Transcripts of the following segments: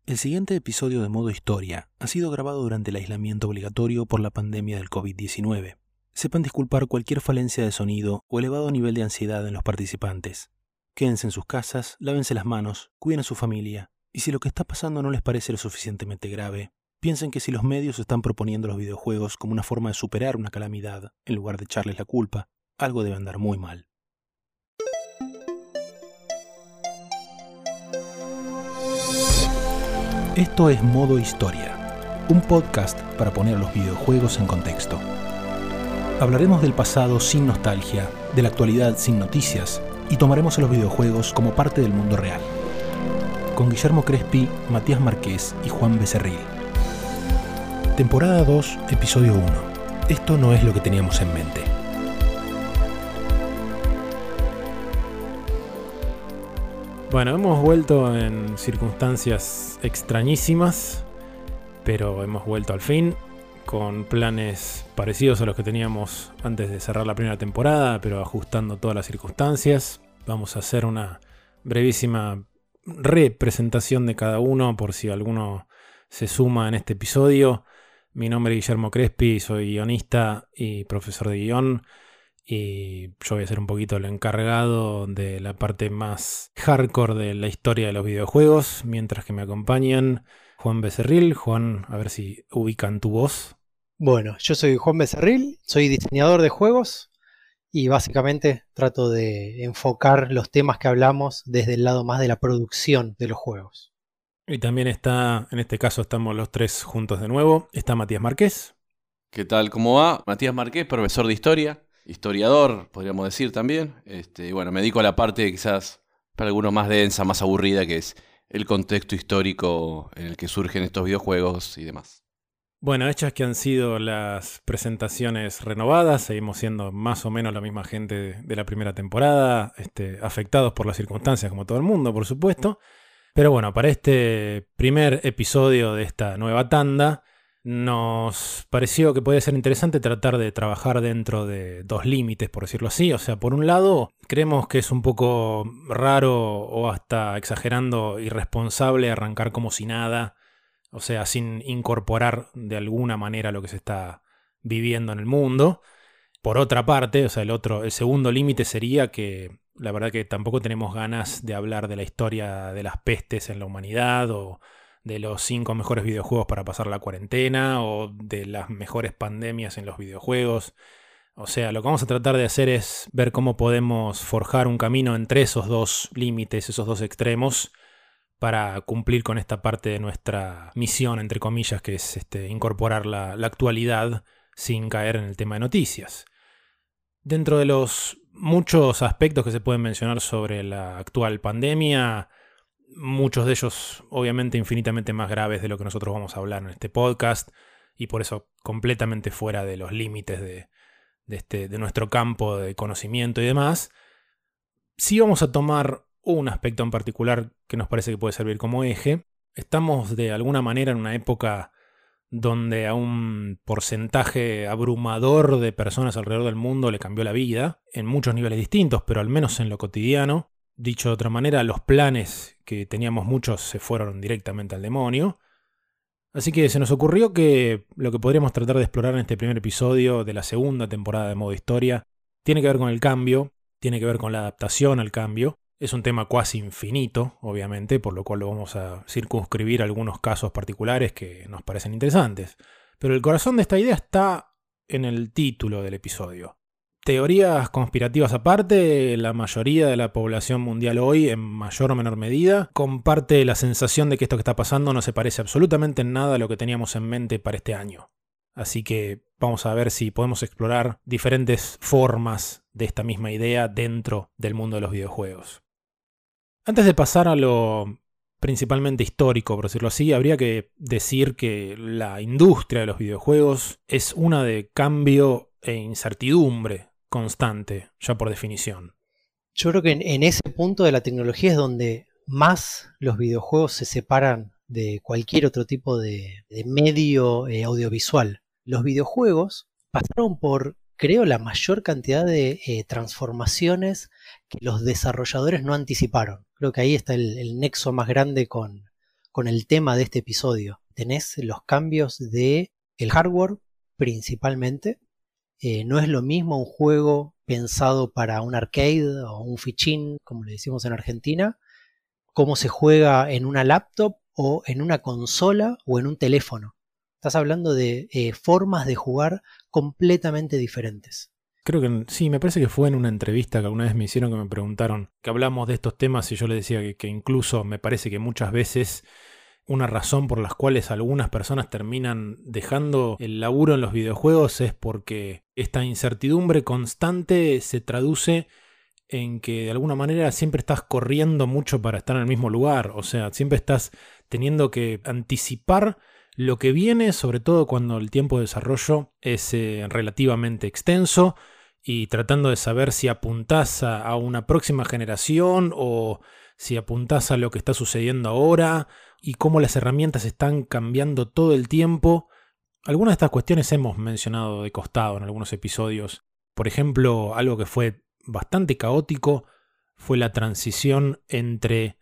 El siguiente episodio de Modo Historia ha sido grabado durante el aislamiento obligatorio por la pandemia del COVID-19. Sepan disculpar cualquier falencia de sonido o elevado nivel de ansiedad en los participantes. Quédense en sus casas, lávense las manos, cuiden a su familia, y si lo que está pasando no les parece lo suficientemente grave, piensen que si los medios están proponiendo los videojuegos como una forma de superar una calamidad, en lugar de echarles la culpa, algo debe andar muy mal. Esto es Modo Historia, un podcast para poner los videojuegos en contexto. Hablaremos del pasado sin nostalgia, de la actualidad sin noticias, y tomaremos a los videojuegos como parte del mundo real. Con Guillermo Crespi, Matías Marqués y Juan Becerril. Temporada 2, episodio 1. Esto no es lo que teníamos en mente. Bueno, hemos vuelto en circunstancias extrañísimas, pero hemos vuelto al fin, con planes parecidos a los que teníamos antes de cerrar la primera temporada, pero ajustando todas las circunstancias. Vamos a hacer una brevísima representación de cada uno, por si alguno se suma en este episodio. Mi nombre es Guillermo Crespi, soy guionista y profesor de guión. Y yo voy a ser un poquito el encargado de la parte más hardcore de la historia de los videojuegos, mientras que me acompañan Juan Becerril. Juan, a ver si ubican tu voz. Bueno, yo soy Juan Becerril, soy diseñador de juegos y básicamente trato de enfocar los temas que hablamos desde el lado más de la producción de los juegos. Y también está, en este caso estamos los tres juntos de nuevo, está Matías Marqués. ¿Qué tal? ¿Cómo va? Matías Marqués, profesor de historia. Historiador, podríamos decir también. Bueno, me dedico a la parte quizás para algunos más densa, más aburrida, que es el contexto histórico en el que surgen estos videojuegos y demás. Bueno, hechas que han sido las presentaciones renovadas, seguimos siendo más o menos la misma gente de la primera temporada, afectados por las circunstancias como todo el mundo, por supuesto. Pero bueno, para este primer episodio de esta nueva tanda, nos pareció que podía ser interesante tratar de trabajar dentro de dos límites, por decirlo así. O sea, por un lado, creemos que es un poco raro o hasta exagerando irresponsable arrancar como si nada, o sea, sin incorporar de alguna manera lo que se está viviendo en el mundo. Por otra parte, o sea, el segundo límite sería que la verdad que tampoco tenemos ganas de hablar de la historia de las pestes en la humanidad o de los 5 mejores videojuegos para pasar la cuarentena o de las mejores pandemias en los videojuegos. O sea, lo que vamos a tratar de hacer es ver cómo podemos forjar un camino entre esos dos límites, esos dos extremos, para cumplir con esta parte de nuestra misión, entre comillas, que es incorporar la actualidad sin caer en el tema de noticias. Dentro de los muchos aspectos que se pueden mencionar sobre la actual pandemia, muchos de ellos obviamente infinitamente más graves de lo que nosotros vamos a hablar en este podcast y por eso completamente fuera de los límites de nuestro campo de conocimiento y demás. Sí vamos a tomar un aspecto en particular que nos parece que puede servir como eje. Estamos de alguna manera en una época donde a un porcentaje abrumador de personas alrededor del mundo le cambió la vida, en muchos niveles distintos, pero al menos en lo cotidiano. Dicho de otra manera, los planes que teníamos muchos se fueron directamente al demonio. Así que se nos ocurrió que lo que podríamos tratar de explorar en este primer episodio de la segunda temporada de Modo Historia tiene que ver con el cambio, tiene que ver con la adaptación al cambio. Es un tema cuasi infinito, obviamente, por lo cual lo vamos a circunscribir a algunos casos particulares que nos parecen interesantes. Pero el corazón de esta idea está en el título del episodio. Teorías conspirativas aparte, la mayoría de la población mundial hoy, en mayor o menor medida, comparte la sensación de que esto que está pasando no se parece absolutamente en nada a lo que teníamos en mente para este año. Así que vamos a ver si podemos explorar diferentes formas de esta misma idea dentro del mundo de los videojuegos. Antes de pasar a lo principalmente histórico, por decirlo así, habría que decir que la industria de los videojuegos es una de cambio e incertidumbre constante, ya por definición. Yo creo que en ese punto de la tecnología es donde más los videojuegos se separan de cualquier otro tipo de medio audiovisual. Los videojuegos pasaron por, creo, la mayor cantidad de transformaciones que los desarrolladores no anticiparon. Creo que ahí está el nexo más grande con con el tema de este episodio. Tenés los cambios de el hardware principalmente. No es lo mismo un juego pensado para un arcade o un fichín, como le decimos en Argentina, cómo se juega en una laptop o en una consola o en un teléfono. Estás hablando de formas de jugar completamente diferentes. Creo que sí, me parece que fue en una entrevista que alguna vez me hicieron que me preguntaron que hablamos de estos temas y yo les decía que incluso me parece que muchas veces una razón por las cuales algunas personas terminan dejando el laburo en los videojuegos es porque esta incertidumbre constante se traduce en que de alguna manera siempre estás corriendo mucho para estar en el mismo lugar. O sea, siempre estás teniendo que anticipar lo que viene, sobre todo cuando el tiempo de desarrollo es relativamente extenso, y tratando de saber si apuntás a una próxima generación o si apuntás a lo que está sucediendo ahora y cómo las herramientas están cambiando todo el tiempo. Algunas de estas cuestiones hemos mencionado de costado en algunos episodios. Por ejemplo, algo que fue bastante caótico fue la transición entre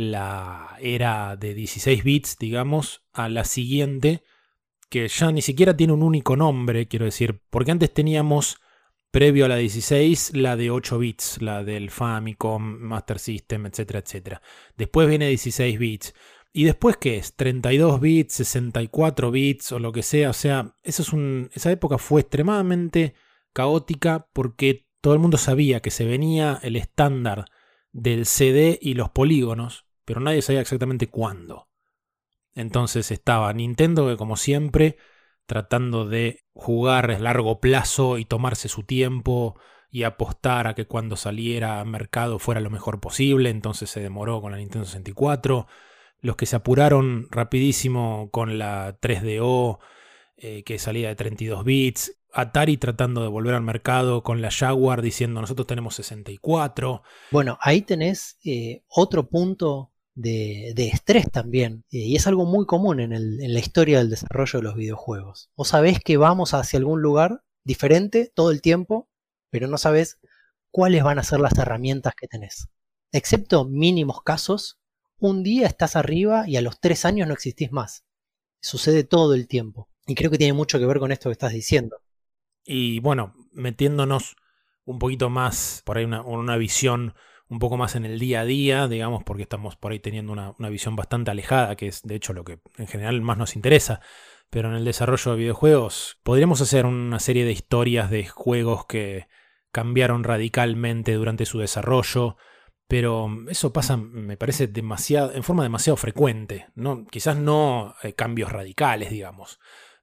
la era de 16 bits, digamos, a la siguiente, que ya ni siquiera tiene un único nombre, quiero decir, porque antes teníamos, previo a la 16, la de 8 bits, la del Famicom, Master System, etcétera, etcétera. Después viene 16 bits. ¿Y después qué es? 32 bits, 64 bits o lo que sea. O sea, esa época fue extremadamente caótica porque todo el mundo sabía que se venía el estándar del CD y los polígonos, pero nadie sabía exactamente cuándo. Entonces estaba Nintendo, que como siempre, tratando de jugar a largo plazo y tomarse su tiempo y apostar a que cuando saliera a mercado fuera lo mejor posible. Entonces se demoró con la Nintendo 64. Los que se apuraron rapidísimo con la 3DO, que salía de 32 bits. Atari tratando de volver al mercado con la Jaguar diciendo nosotros tenemos 64. Bueno, ahí tenés otro punto de estrés también, y es algo muy común en la historia del desarrollo de los videojuegos. Vos sabés que vamos hacia algún lugar diferente todo el tiempo, pero no sabés cuáles van a ser las herramientas que tenés. Excepto mínimos casos, un día estás arriba y a los 3 años no existís más. Sucede todo el tiempo. Y creo que tiene mucho que ver con esto que estás diciendo. Y bueno, metiéndonos un poquito más, por ahí una visión un poco más en el día a día, digamos, porque estamos por ahí teniendo una visión bastante alejada, que es de hecho lo que en general más nos interesa. Pero en el desarrollo de videojuegos podríamos hacer una serie de historias de juegos que cambiaron radicalmente durante su desarrollo, pero eso pasa, me parece, en forma demasiado frecuente, ¿no? Quizás no cambios radicales, digamos,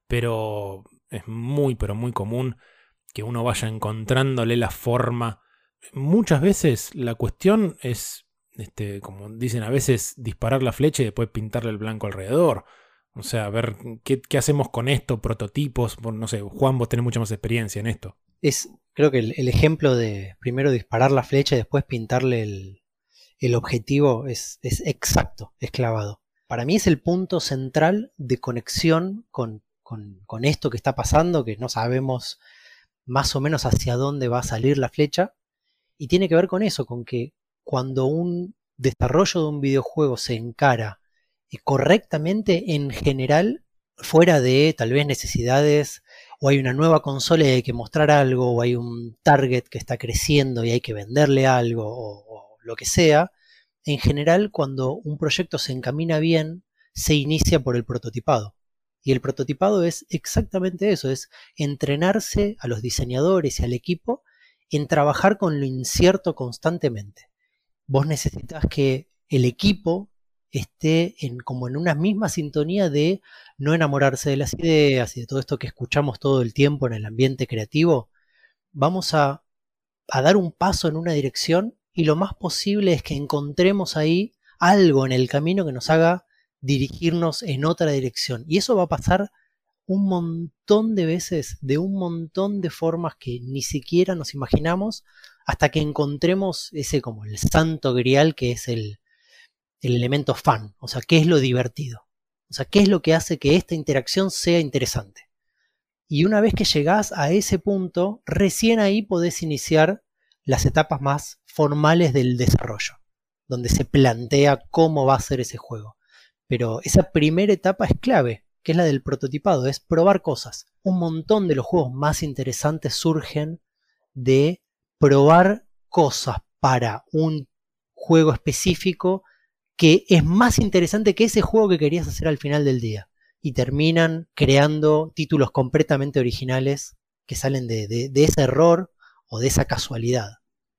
pero es pero muy común que uno vaya encontrándole la forma. Muchas veces la cuestión es, como dicen a veces, disparar la flecha y después pintarle el blanco alrededor. O sea, a ver qué hacemos con esto, prototipos. No sé, Juan, vos tenés mucha más experiencia en esto. Creo que el ejemplo de primero disparar la flecha y después pintarle el objetivo es exacto, es clavado. Para mí es el punto central de conexión con esto que está pasando, que no sabemos más o menos hacia dónde va a salir la flecha, y tiene que ver con eso, con que cuando un desarrollo de un videojuego se encara correctamente, en general, fuera de tal vez necesidades, o hay una nueva consola y hay que mostrar algo, o hay un target que está creciendo y hay que venderle algo, o lo que sea, en general cuando un proyecto se encamina bien, se inicia por el prototipado. Y el prototipado es exactamente eso, es entrenarse a los diseñadores y al equipo en trabajar con lo incierto constantemente. Vos necesitas que el equipo esté como en una misma sintonía de no enamorarse de las ideas y de todo esto que escuchamos todo el tiempo en el ambiente creativo. Vamos a dar un paso en una dirección y lo más posible es que encontremos ahí algo en el camino que nos haga dirigirnos en otra dirección. Y eso va a pasar un montón de veces, de un montón de formas que ni siquiera nos imaginamos, hasta que encontremos ese como el santo grial que es el elemento fun. O sea, ¿qué es lo divertido? O sea, ¿qué es lo que hace que esta interacción sea interesante? Y una vez que llegás a ese punto, recién ahí podés iniciar las etapas más formales del desarrollo, donde se plantea cómo va a ser ese juego. pero esa primera etapa es clave, que es la del prototipado, es probar cosas. Un montón de los juegos más interesantes surgen de probar cosas para un juego específico que es más interesante que ese juego que querías hacer al final del día. Y terminan creando títulos completamente originales que salen de ese error o de esa casualidad.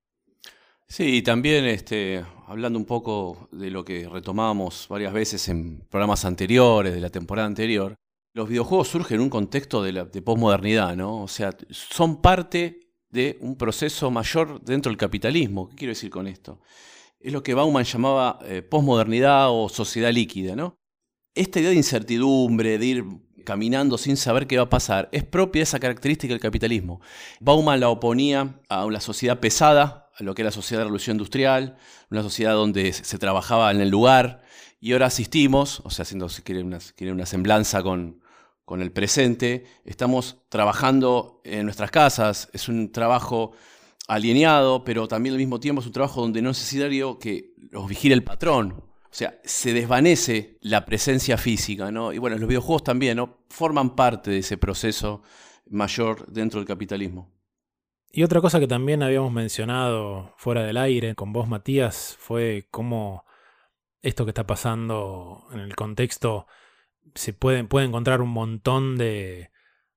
Sí, y también hablando un poco de lo que retomábamos varias veces en programas anteriores, de la temporada anterior, los videojuegos surgen en un contexto de posmodernidad, ¿no? O sea, son parte de un proceso mayor dentro del capitalismo. ¿Qué quiero decir con esto? Es lo que Bauman llamaba posmodernidad o sociedad líquida, ¿no? Esta idea de incertidumbre, de ir caminando sin saber qué va a pasar, es propia de esa característica del capitalismo. Bauman la oponía a una sociedad pesada, a lo que era la sociedad de la revolución industrial, una sociedad donde se trabajaba en el lugar, y ahora asistimos, o sea, haciendo, si quieren, una semblanza con el presente, estamos trabajando en nuestras casas, es un trabajo alienado, pero también al mismo tiempo es un trabajo donde no es necesario que los vigile el patrón. O sea, se desvanece la presencia física, ¿no? Y bueno, los videojuegos también, ¿no? Forman parte de ese proceso mayor dentro del capitalismo. Y otra cosa que también habíamos mencionado fuera del aire con vos, Matías, fue cómo esto que está pasando en el contexto se puede encontrar un montón de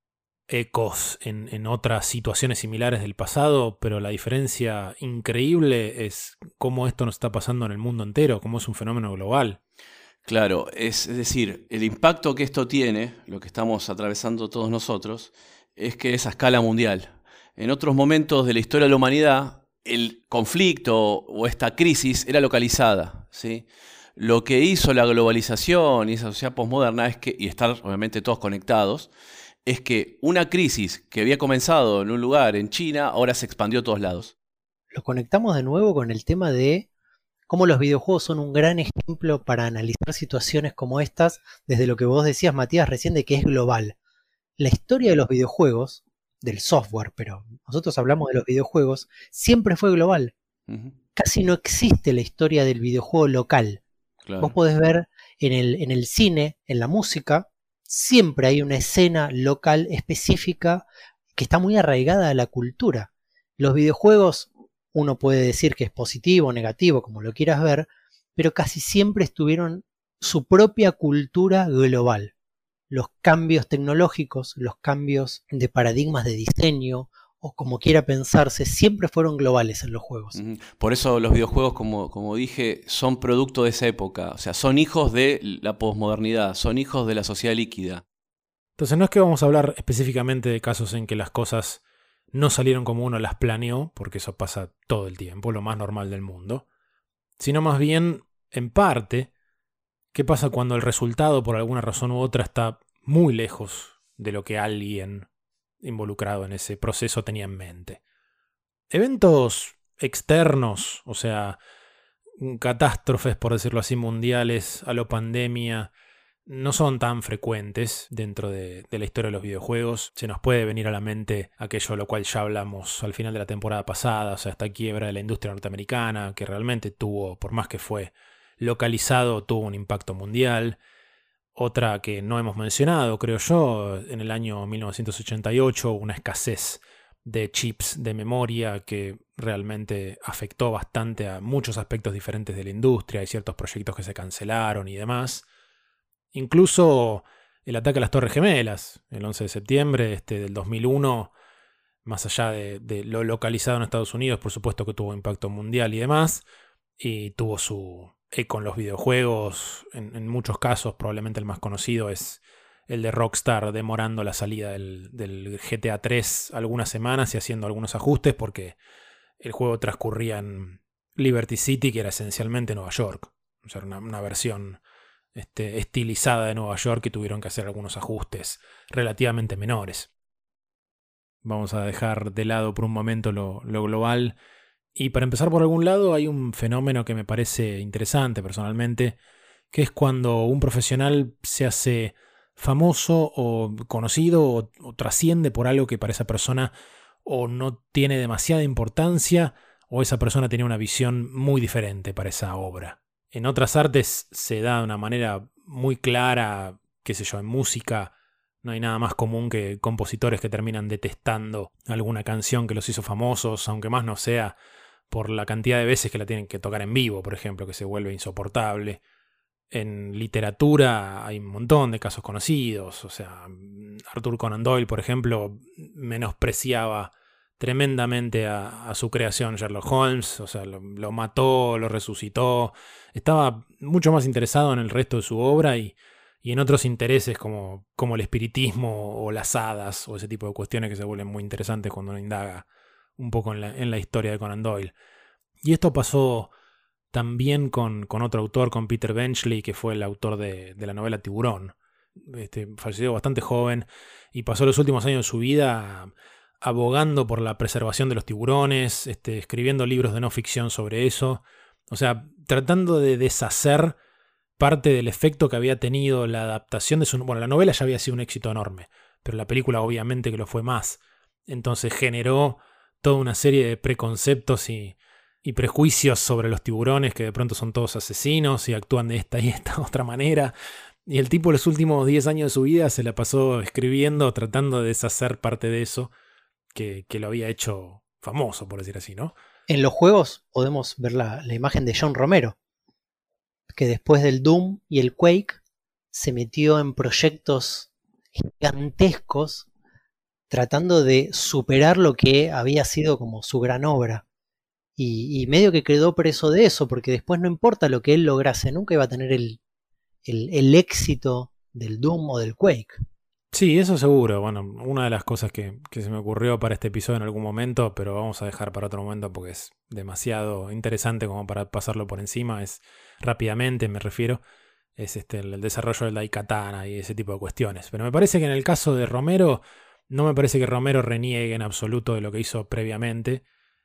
ecos en otras situaciones similares del pasado, pero la diferencia increíble es cómo esto nos está pasando en el mundo entero, cómo es un fenómeno global. Claro, es decir, el impacto que esto tiene, lo que estamos atravesando todos nosotros, es que es a escala mundial. En otros momentos de la historia de la humanidad, el conflicto o esta crisis era localizada, ¿sí? Lo que hizo la globalización y esa sociedad posmoderna es que, y estar obviamente todos conectados, es que una crisis que había comenzado en un lugar en China ahora se expandió a todos lados. Lo conectamos de nuevo con el tema de cómo los videojuegos son un gran ejemplo para analizar situaciones como estas, desde lo que vos decías, Matías, recién de que es global. La historia de los videojuegos, del software, pero nosotros hablamos de los videojuegos, siempre fue global. Uh-huh. Casi no existe la historia del videojuego local. Claro. Vos podés ver en el cine, en la música, siempre hay una escena local específica que está muy arraigada a la cultura. Los videojuegos, uno puede decir que es positivo o negativo, como lo quieras ver, pero casi siempre tuvieron su propia cultura global. Los cambios tecnológicos, los cambios de paradigmas de diseño, o como quiera pensarse, siempre fueron globales en los juegos. Uh-huh. Por eso los videojuegos, como dije, son producto de esa época. O sea, son hijos de la posmodernidad, son hijos de la sociedad líquida. Entonces no es que vamos a hablar específicamente de casos en que las cosas no salieron como uno las planeó, porque eso pasa todo el tiempo, lo más normal del mundo, sino más bien, en parte, qué pasa cuando el resultado, por alguna razón u otra, está muy lejos de lo que alguien involucrado en ese proceso tenía en mente. Eventos externos, o sea, catástrofes, por decirlo así, mundiales, a lo pandemia, no son tan frecuentes dentro de la historia de los videojuegos. Se nos puede venir a la mente aquello de lo cual ya hablamos al final de la temporada pasada, o sea, esta quiebra de la industria norteamericana, que realmente tuvo, por más que fue localizado, tuvo un impacto mundial. Otra que no hemos mencionado, creo yo, en el año 1988, una escasez de chips de memoria que realmente afectó bastante a muchos aspectos diferentes de la industria. Hay ciertos proyectos que se cancelaron y demás. Incluso el ataque a las Torres Gemelas, el 11 de septiembre del 2001, más allá de lo localizado en Estados Unidos, por supuesto que tuvo impacto mundial y demás, y tuvo su eco en los videojuegos. En muchos casos, probablemente el más conocido es el de Rockstar demorando la salida del GTA 3 algunas semanas y haciendo algunos ajustes porque el juego transcurría en Liberty City, que era esencialmente Nueva York. O sea, una versión estilizada de Nueva York, que tuvieron que hacer algunos ajustes relativamente menores. Vamos a dejar de lado por un momento lo global. Y para empezar por algún lado, hay un fenómeno que me parece interesante personalmente, que es cuando un profesional se hace famoso o conocido o trasciende por algo que para esa persona o no tiene demasiada importancia o esa persona tiene una visión muy diferente para esa obra. En otras artes se da de una manera muy clara, qué sé yo, en música no hay nada más común que compositores que terminan detestando alguna canción que los hizo famosos, aunque más no sea por la cantidad de veces que la tienen que tocar en vivo, por ejemplo, que se vuelve insoportable. En literatura hay un montón de casos conocidos, o sea, Arthur Conan Doyle, por ejemplo, menospreciaba tremendamente a su creación Sherlock Holmes, o sea, lo mató, lo resucitó, estaba mucho más interesado en el resto de su obra y en otros intereses como el espiritismo o las hadas o ese tipo de cuestiones que se vuelven muy interesantes cuando uno indaga un poco en la historia de Conan Doyle. Y esto pasó también con otro autor, con Peter Benchley, que fue el autor de la novela Tiburón. Falleció bastante joven y pasó los últimos años de su vida abogando por la preservación de los tiburones, escribiendo libros de no ficción sobre eso. O sea, tratando de deshacer parte del efecto que había tenido la adaptación de su... Bueno, la novela ya había sido un éxito enorme, pero la película obviamente que lo fue más. Entonces generó toda una serie de preconceptos y prejuicios sobre los tiburones, que de pronto son todos asesinos y actúan de esta y esta otra manera. Y el tipo los últimos 10 años de su vida se la pasó escribiendo, tratando de deshacer parte de eso que lo había hecho famoso, por decir así, ¿no? En los juegos podemos ver la imagen de John Romero, que después del Doom y el Quake se metió en proyectos gigantescos tratando de superar lo que había sido como su gran obra. Y medio que quedó preso de eso, porque después no importa lo que él lograse, nunca iba a tener el éxito del Doom o del Quake. Sí, eso seguro. Bueno, una de las cosas que se me ocurrió para este episodio en algún momento, pero vamos a dejar para otro momento porque es demasiado interesante como para pasarlo por encima, es rápidamente, me refiero, es el desarrollo del Daikatana y ese tipo de cuestiones. Pero me parece que en el caso de Romero, no me parece que Romero reniegue en absoluto de lo que hizo previamente,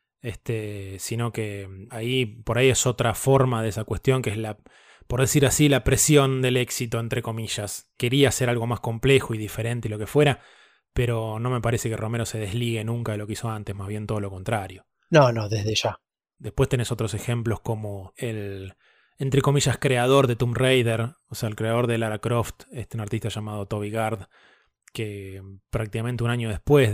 sino que por ahí es otra forma de esa cuestión, que es por decir así, la presión del éxito, entre comillas. Quería hacer algo más complejo y diferente y lo que fuera, pero no me parece que Romero se desligue nunca de lo que hizo antes, más bien todo lo contrario. No, desde ya. Después tenés otros ejemplos como el, entre comillas, creador de Tomb Raider, o sea, el creador de Lara Croft, un artista llamado Toby Gard, que prácticamente un año después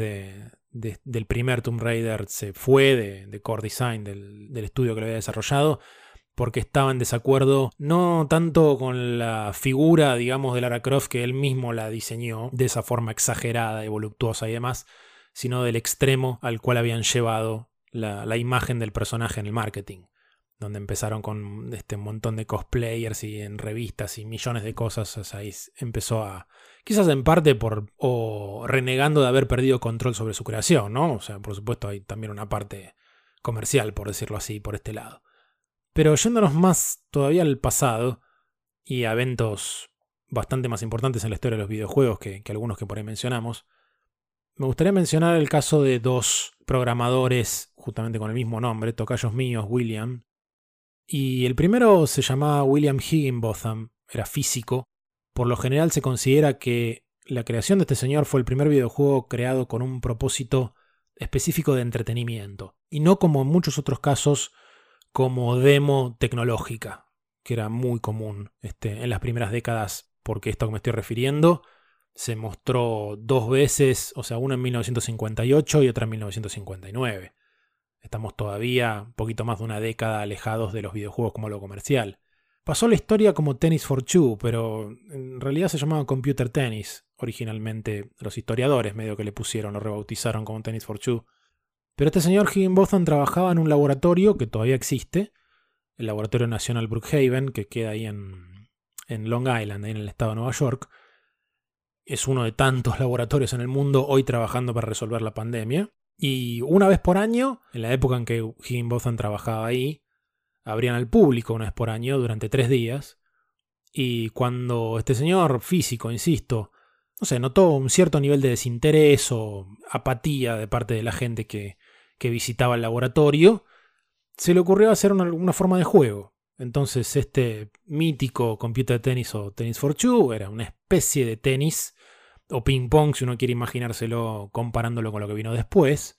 del primer Tomb Raider se fue de Core Design, del estudio que lo había desarrollado, porque estaba en desacuerdo no tanto con la figura, digamos, de Lara Croft, que él mismo la diseñó de esa forma exagerada y voluptuosa y demás, sino del extremo al cual habían llevado la imagen del personaje en el marketing, donde empezaron con un montón de cosplayers y en revistas y millones de cosas. O sea, ahí empezó a, quizás en parte o renegando de haber perdido control sobre su creación, ¿no? O sea, por supuesto hay también una parte comercial, por decirlo así, por este lado. Pero yéndonos más todavía al pasado y a eventos bastante más importantes en la historia de los videojuegos que algunos que por ahí mencionamos, me gustaría mencionar el caso de dos programadores justamente con el mismo nombre, tocayos míos, William. Y el primero se llamaba William Higginbotham, era físico. Por lo general se considera que la creación de este señor fue el primer videojuego creado con un propósito específico de entretenimiento, y no como en muchos otros casos como demo tecnológica, que era muy común en las primeras décadas, porque esto que me estoy refiriendo se mostró dos veces, o sea, una en 1958 y otra en 1959. Estamos todavía un poquito más de una década alejados de los videojuegos como lo comercial. Pasó la historia como Tennis for Two, pero en realidad se llamaba Computer Tennis. Originalmente los historiadores medio que le pusieron, lo rebautizaron como Tennis for Two. Pero este señor Higginbotham trabajaba en un laboratorio que todavía existe, el Laboratorio Nacional Brookhaven, que queda ahí en Long Island, ahí en el estado de Nueva York. Es uno de tantos laboratorios en el mundo hoy trabajando para resolver la pandemia. Y una vez por año, en la época en que Higginbotham trabajaba ahí, abrían al público una vez por año durante 3 días. Y cuando este señor físico, insisto, no sé, notó un cierto nivel de desinterés o apatía de parte de la gente que visitaba el laboratorio, se le ocurrió hacer una forma de juego. Entonces este mítico Computer Tennis o Tennis for Two era una especie de tenis o ping pong, si uno quiere imaginárselo comparándolo con lo que vino después,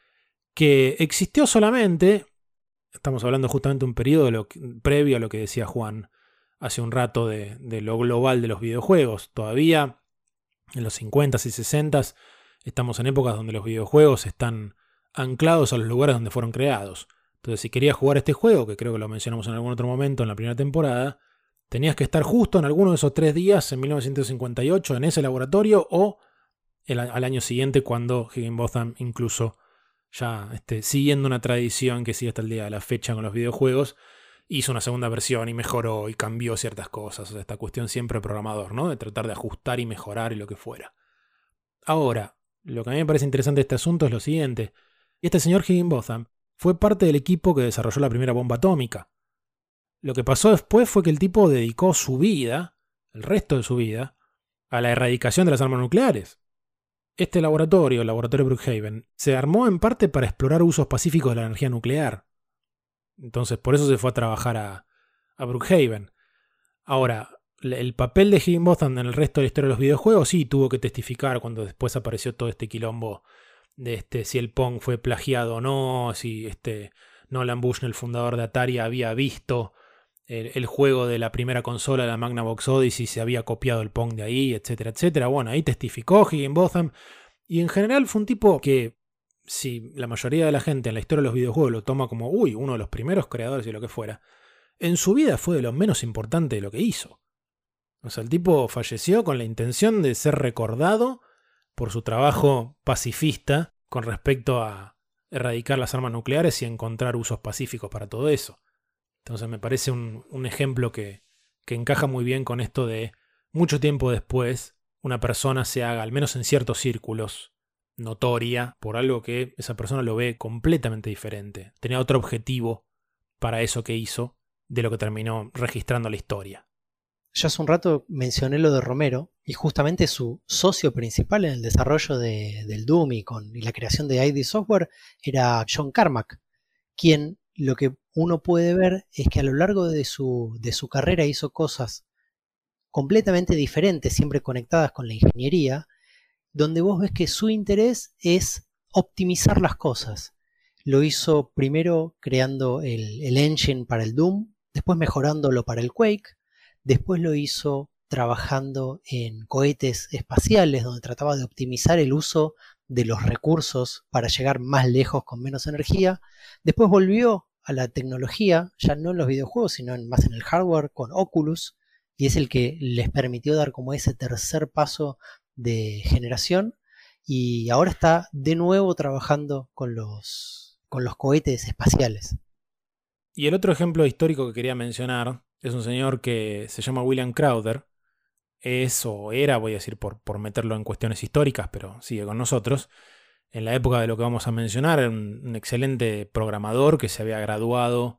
que existió solamente, estamos hablando justamente de un periodo previo a lo que decía Juan, hace un rato de lo global de los videojuegos. Todavía en los 50s y 60s estamos en épocas donde los videojuegos están anclados a los lugares donde fueron creados. Entonces, si querías jugar este juego, que creo que lo mencionamos en algún otro momento en la primera temporada, tenías que estar justo en alguno de esos 3 días en 1958 en ese laboratorio o al año siguiente, cuando Higginbotham, incluso ya siguiendo una tradición que sigue hasta el día de la fecha con los videojuegos, hizo una segunda versión y mejoró y cambió ciertas cosas. O sea, esta cuestión siempre programador, ¿no? De tratar de ajustar y mejorar y lo que fuera. Ahora, lo que a mí me parece interesante de este asunto es lo siguiente. Este señor Higginbotham fue parte del equipo que desarrolló la primera bomba atómica. Lo que pasó después fue que el tipo dedicó su vida, el resto de su vida, a la erradicación de las armas nucleares. Este laboratorio, el laboratorio Brookhaven, se armó en parte para explorar usos pacíficos de la energía nuclear. Entonces, por eso se fue a trabajar a Brookhaven. Ahora, el papel de Higginbotham en el resto de la historia de los videojuegos sí tuvo que testificar cuando después apareció todo este quilombo de si el Pong fue plagiado o no, si Nolan Bushnell, el fundador de Atari, había visto el juego de la primera consola, la Magnavox Odyssey, se había copiado el Pong de ahí, etcétera, etcétera. Bueno, ahí testificó Higginbotham. Y en general fue un tipo que, si la mayoría de la gente en la historia de los videojuegos lo toma como, uno de los primeros creadores y lo que fuera, en su vida fue de lo menos importante de lo que hizo. O sea, el tipo falleció con la intención de ser recordado por su trabajo pacifista con respecto a erradicar las armas nucleares y encontrar usos pacíficos para todo eso. Entonces me parece un ejemplo que encaja muy bien con esto de mucho tiempo después una persona se haga, al menos en ciertos círculos, notoria por algo que esa persona lo ve completamente diferente. Tenía otro objetivo para eso que hizo de lo que terminó registrando la historia. Yo hace un rato mencioné lo de Romero y justamente su socio principal en el desarrollo del Doom y la creación de ID Software era John Carmack, quien lo que uno puede ver es que a lo largo de su carrera hizo cosas completamente diferentes, siempre conectadas con la ingeniería, donde vos ves que su interés es optimizar las cosas. Lo hizo primero creando el engine para el Doom, después mejorándolo para el Quake, después lo hizo trabajando en cohetes espaciales, donde trataba de optimizar el uso de los recursos para llegar más lejos con menos energía. Después volvió a la tecnología, ya no en los videojuegos, sino más en el hardware, con Oculus, y es el que les permitió dar como ese tercer paso de generación, y ahora está de nuevo trabajando con los cohetes espaciales. Y el otro ejemplo histórico que quería mencionar es un señor que se llama William Crowder. Es o era, voy a decir por meterlo en cuestiones históricas, pero sigue con nosotros. En la época de lo que vamos a mencionar, era un excelente programador que se había graduado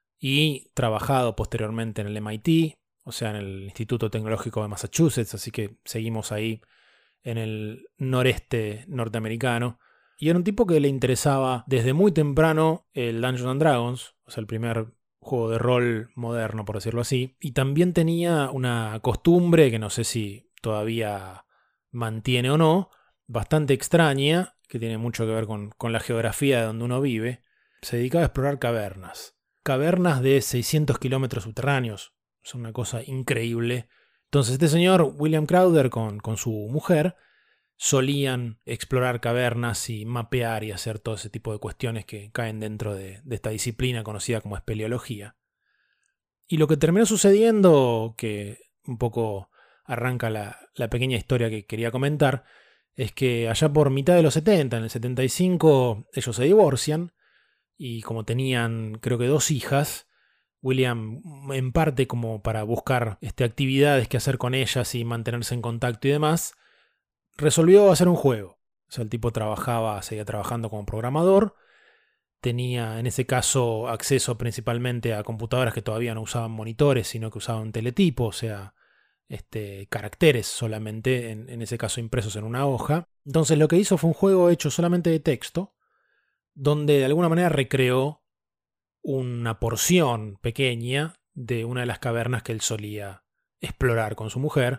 y trabajado posteriormente en el MIT, o sea, en el Instituto Tecnológico de Massachusetts, así que seguimos ahí en el noreste norteamericano. Y era un tipo que le interesaba desde muy temprano el Dungeons and Dragons, o sea, el primer juego de rol moderno, por decirlo así. Y también tenía una costumbre, que no sé si todavía mantiene o no, bastante extraña, que tiene mucho que ver con la geografía de donde uno vive. Se dedicaba a explorar cavernas. Cavernas de 600 kilómetros subterráneos. Es una cosa increíble. Entonces este señor, William Crowder, con su mujer, solían explorar cavernas y mapear y hacer todo ese tipo de cuestiones que caen dentro de esta disciplina conocida como espeleología. Y lo que terminó sucediendo, que un poco arranca la pequeña historia que quería comentar, es que allá por mitad de los 70, en el 75, ellos se divorcian, y como tenían creo que 2 hijas, William, en parte como para buscar actividades que hacer con ellas y mantenerse en contacto y demás, resolvió hacer un juego. O sea, el tipo seguía trabajando como programador, tenía en ese caso acceso principalmente a computadoras que todavía no usaban monitores, sino que usaban teletipo, o sea, caracteres solamente, en ese caso impresos en una hoja. Entonces lo que hizo fue un juego hecho solamente de texto, donde de alguna manera recreó una porción pequeña de una de las cavernas que él solía explorar con su mujer,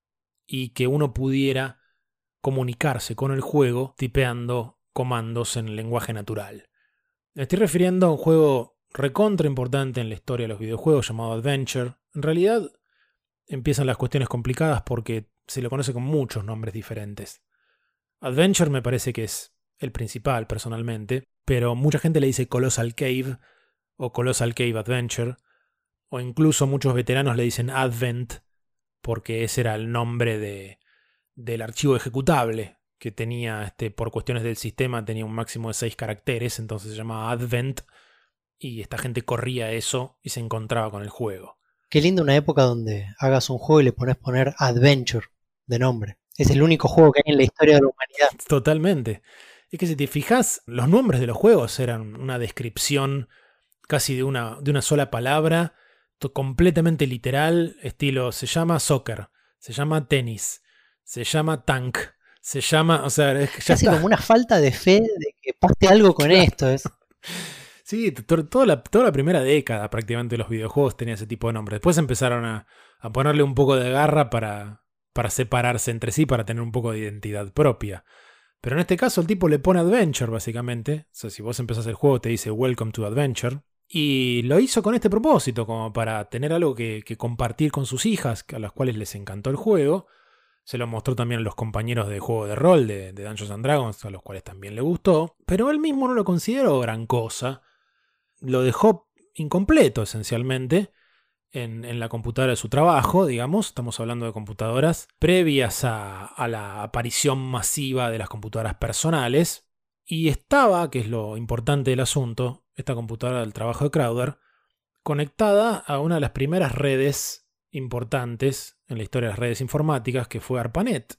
y que uno pudiera comunicarse con el juego tipeando comandos en el lenguaje natural. Me estoy refiriendo a un juego recontra importante en la historia de los videojuegos llamado Adventure, En realidad empiezan las cuestiones complicadas porque se lo conoce con muchos nombres diferentes. Adventure me parece que es el principal personalmente, pero mucha gente le dice Colossal Cave o Colossal Cave Adventure, o incluso muchos veteranos le dicen Advent porque ese era el nombre del archivo ejecutable que tenía, por cuestiones del sistema, tenía un máximo de 6 caracteres, entonces se llamaba Advent, y esta gente corría eso y se encontraba con el juego. Qué lindo una época donde hagas un juego y le poner Adventure de nombre. Es el único juego que hay en la historia de la humanidad. Totalmente. Es que si te fijas, los nombres de los juegos eran una descripción casi de una sola palabra, completamente literal, estilo, se llama soccer, se llama tenis, se llama tank, se llama, o sea, ya Casi está. como una falta de fe de que pase algo con esto. Sí, toda la primera década prácticamente los videojuegos tenían ese tipo de nombres. Después empezaron a ponerle un poco de garra para separarse entre sí, para tener un poco de identidad propia. Pero en este caso el tipo le pone Adventure, básicamente. O sea, si vos empezás el juego te dice Welcome to Adventure. Y lo hizo con este propósito, como para tener algo que compartir con sus hijas, a las cuales les encantó el juego. Se lo mostró también a los compañeros de juego de rol de Dungeons and Dragons, a los cuales también le gustó. Pero él mismo no lo consideró gran cosa. Lo dejó incompleto, esencialmente, en la computadora de su trabajo, digamos. Estamos hablando de computadoras previas a la aparición masiva de las computadoras personales. Y estaba, que es lo importante del asunto, esta computadora del trabajo de Crowder, conectada a una de las primeras redes importantes en la historia de las redes informáticas, que fue ARPANET.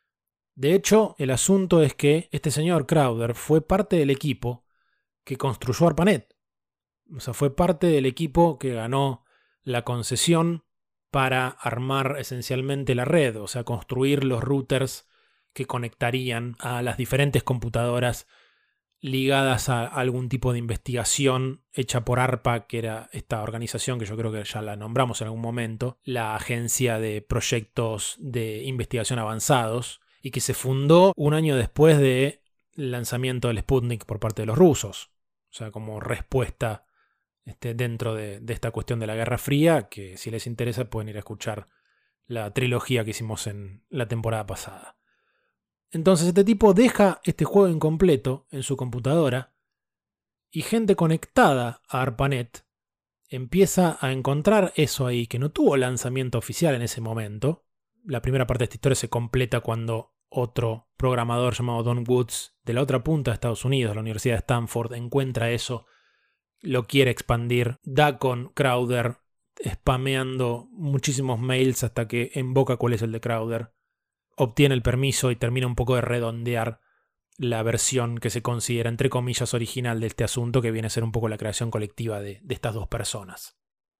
De hecho, el asunto es que este señor Crowder fue parte del equipo que construyó ARPANET. O sea, fue parte del equipo que ganó la concesión para armar esencialmente la red, o sea, construir los routers que conectarían a las diferentes computadoras ligadas a algún tipo de investigación hecha por ARPA, que era esta organización que yo creo que ya la nombramos en algún momento, la Agencia de Proyectos de Investigación Avanzados, y que se fundó un año después del lanzamiento del Sputnik por parte de los rusos. O sea, como respuesta dentro de esta cuestión de la Guerra Fría, que si les interesa pueden ir a escuchar la trilogía que hicimos en la temporada pasada. Entonces este tipo deja este juego incompleto en su computadora y gente conectada a ARPANET empieza a encontrar eso ahí, que no tuvo lanzamiento oficial en ese momento. La primera parte de esta historia se completa cuando otro programador llamado Don Woods de la otra punta de Estados Unidos, la Universidad de Stanford, encuentra eso, lo quiere expandir, da con Crowder spameando muchísimos mails hasta que invoca cuál es el de Crowder, obtiene el permiso y termina un poco de redondear la versión que se considera, entre comillas, original de este asunto, que viene a ser un poco la creación colectiva de estas dos personas.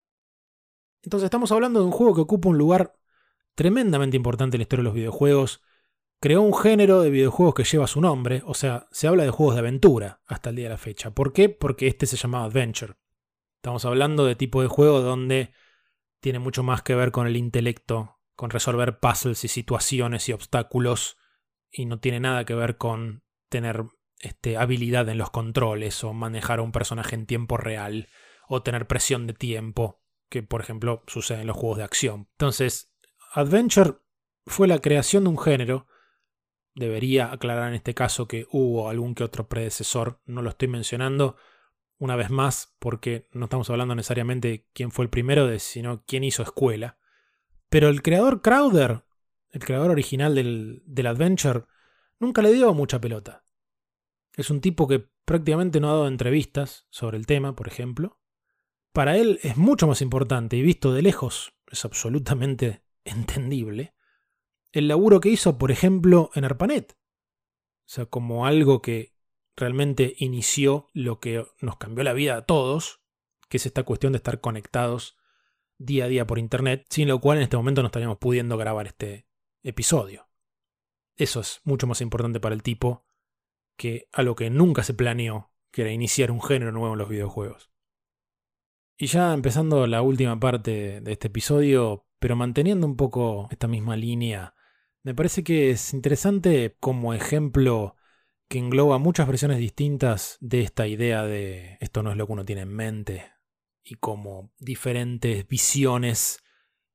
Entonces estamos hablando de un juego que ocupa un lugar tremendamente importante en la historia de los videojuegos. Creó un género de videojuegos que lleva su nombre, o sea, se habla de juegos de aventura hasta el día de la fecha. ¿Por qué? Porque este se llamaba Adventure. Estamos hablando de tipo de juego donde tiene mucho más que ver con el intelecto, con resolver puzzles y situaciones y obstáculos, y no tiene nada que ver con tener habilidad en los controles o manejar a un personaje en tiempo real o tener presión de tiempo, que por ejemplo sucede en los juegos de acción. Entonces, Adventure fue la creación de un género. Debería aclarar en este caso que hubo algún que otro predecesor, no lo estoy mencionando una vez más porque no estamos hablando necesariamente de quién fue el primero, sino quién hizo escuela. Pero el creador Crowder, el creador original del Adventure, nunca le dio mucha pelota. Es un tipo que prácticamente no ha dado entrevistas sobre el tema, por ejemplo. Para él es mucho más importante, y visto de lejos es absolutamente entendible, el laburo que hizo, por ejemplo, en ARPANET. O sea, como algo que realmente inició lo que nos cambió la vida a todos, que es esta cuestión de estar conectados día a día por internet, sin lo cual en este momento no estaríamos pudiendo grabar este episodio. Eso es mucho más importante para el tipo que a lo que nunca se planeó, que era iniciar un género nuevo en los videojuegos. Y ya empezando la última parte de este episodio, pero manteniendo un poco esta misma línea, me parece que es interesante como ejemplo que engloba muchas versiones distintas de esta idea de esto no es lo que uno tiene en mente, y como diferentes visiones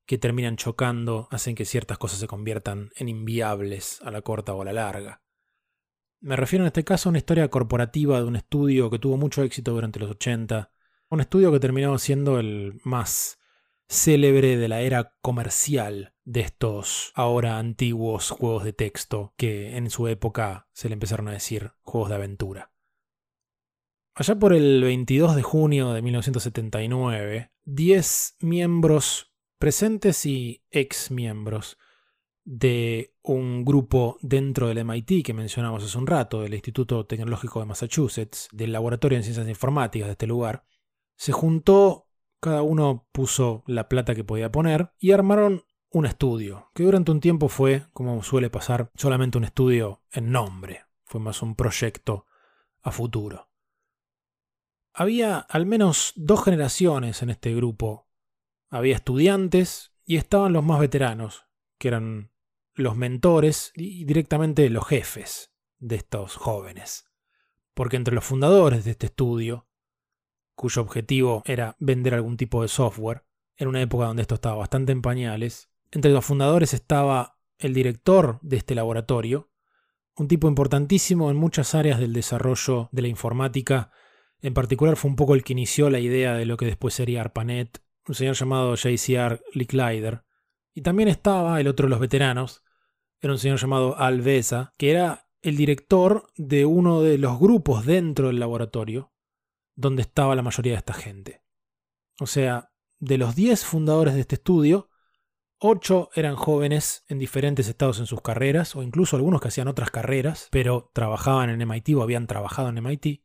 que terminan chocando, hacen que ciertas cosas se conviertan en inviables a la corta o a la larga. Me refiero en este caso a una historia corporativa de un estudio que tuvo mucho éxito durante los 80, un estudio que terminó siendo el más célebre de la era comercial de estos ahora antiguos juegos de texto que en su época se le empezaron a decir juegos de aventura. Allá por el 22 de junio de 1979, 10 miembros presentes y ex miembros de un grupo dentro del MIT que mencionamos hace un rato, del Instituto Tecnológico de Massachusetts, del Laboratorio de Ciencias Informáticas de este lugar, se juntó, cada uno puso la plata que podía poner y armaron un estudio, que durante un tiempo fue, como suele pasar, solamente un estudio en nombre, fue más un proyecto a futuro. Había al menos 2 generaciones en este grupo. Había estudiantes y estaban los más veteranos, que eran los mentores y directamente los jefes de estos jóvenes. Porque entre los fundadores de este estudio, cuyo objetivo era vender algún tipo de software, en una época donde esto estaba bastante en pañales, entre los fundadores estaba el director de este laboratorio, un tipo importantísimo en muchas áreas del desarrollo de la informática. En particular fue un poco el que inició la idea de lo que después sería ARPANET, un señor llamado J.C.R. Licklider. Y también estaba el otro de los veteranos, era un señor llamado Al Beza, que era el director de uno de los grupos dentro del laboratorio, donde estaba la mayoría de esta gente. O sea, de los 10 fundadores de este estudio, 8 eran jóvenes en diferentes estados en sus carreras, o incluso algunos que hacían otras carreras, pero trabajaban en MIT o habían trabajado en MIT,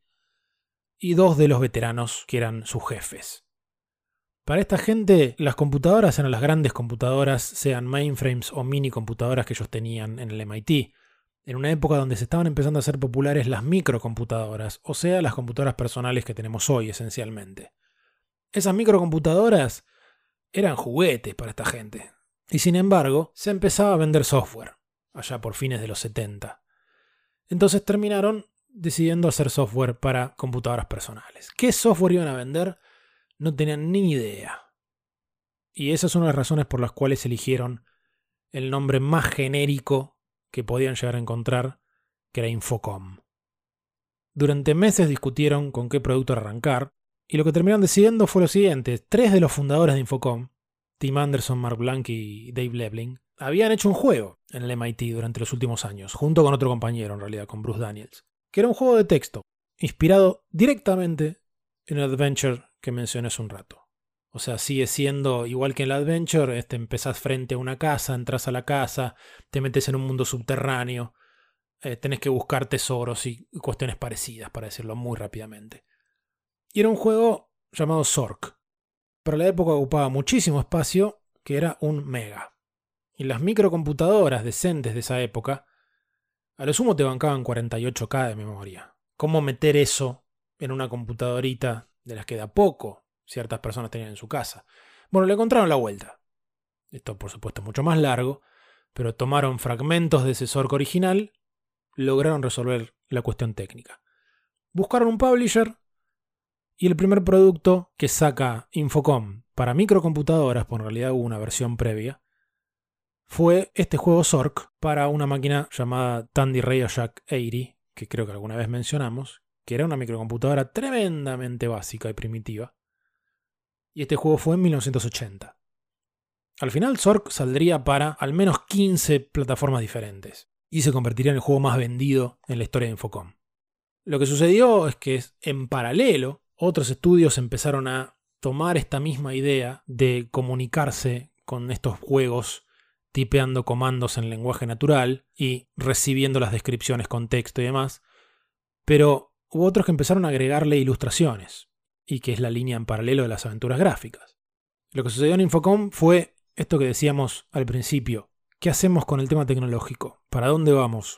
y 2 de los veteranos que eran sus jefes. Para esta gente, las computadoras eran las grandes computadoras, sean mainframes o mini computadoras que ellos tenían en el MIT, en una época donde se estaban empezando a hacer populares las microcomputadoras, o sea, las computadoras personales que tenemos hoy esencialmente. Esas microcomputadoras eran juguetes para esta gente, y sin embargo, se empezaba a vender software, allá por fines de los 70. Entonces terminaron decidiendo hacer software para computadoras personales. ¿Qué software iban a vender? No tenían ni idea. Y esa es una de las razones por las cuales eligieron el nombre más genérico que podían llegar a encontrar, que era Infocom. Durante meses discutieron con qué producto arrancar, y lo que terminaron decidiendo fue lo siguiente. 3 de los fundadores de Infocom, Tim Anderson, Mark Blank y Dave Lebling, habían hecho un juego en el MIT durante los últimos años, junto con otro compañero en realidad, con Bruce Daniels, que era un juego de texto, inspirado directamente en el Adventure que mencioné hace un rato. O sea, sigue siendo igual que en el Adventure, empezás frente a una casa, entras a la casa, te metes en un mundo subterráneo, tenés que buscar tesoros y cuestiones parecidas, para decirlo muy rápidamente. Y era un juego llamado Zork. Para la época ocupaba muchísimo espacio, que era 1 mega. Y las microcomputadoras decentes de esa época, a lo sumo te bancaban 48K de memoria. ¿Cómo meter eso en una computadorita de las que de a poco ciertas personas tenían en su casa? Bueno, le encontraron la vuelta. Esto por supuesto es mucho más largo, pero tomaron fragmentos de ese Zork original, lograron resolver la cuestión técnica. Buscaron un publisher y el primer producto que saca Infocom para microcomputadoras, por en realidad hubo una versión previa, fue este juego Zork para una máquina llamada Tandy RadioShack 80, que creo que alguna vez mencionamos, que era una microcomputadora tremendamente básica y primitiva. Y este juego fue en 1980. Al final Zork saldría para al menos 15 plataformas diferentes y se convertiría en el juego más vendido en la historia de Infocom. Lo que sucedió es que en paralelo otros estudios empezaron a tomar esta misma idea de comunicarse con estos juegos tipeando comandos en lenguaje natural y recibiendo las descripciones con texto y demás, pero hubo otros que empezaron a agregarle ilustraciones, y que es la línea en paralelo de las aventuras gráficas. Lo que sucedió en Infocom fue esto que decíamos al principio. ¿Qué hacemos con el tema tecnológico? ¿Para dónde vamos?